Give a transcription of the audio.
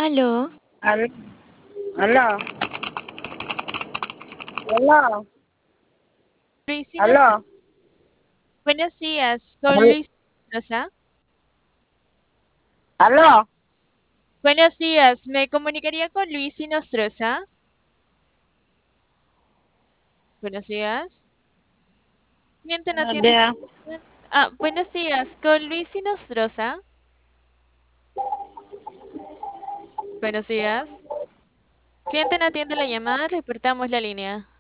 Aló, Aló, aló, aló, Luis Nostroza. aló, Buenos días, con al- Luis Nostroza. aló. Buenos días, me comunicaría con Luis Nostroza. Buenos días. Mienten Buenos atiende. días. Buenos días, con Luis Nostroza. Buenos días. Cliente no atiende la llamada, reportamos la línea.